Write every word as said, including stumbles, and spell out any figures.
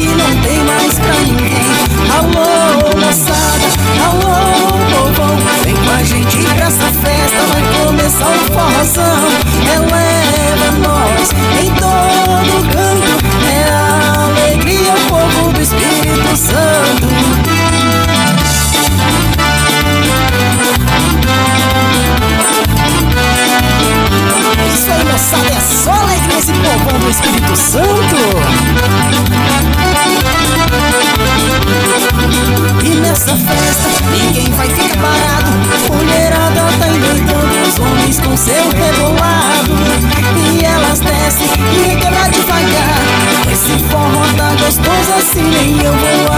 que não tem mais pra ninguém. Alô, moçada, alô, povão, vem com a gente pra essa festa, vai começar um forrozão. Eleva nós em todo canto, é a alegria, o povo do Espírito Santo. Isso aí, moçada, é só alegria esse povão do Espírito Santo. E nessa festa ninguém vai ficar parado, mulherada tá endoidando os homens com seu rebolado. E elas descem e rebolam devagar, esse forró tá gostoso assim, nem eu vou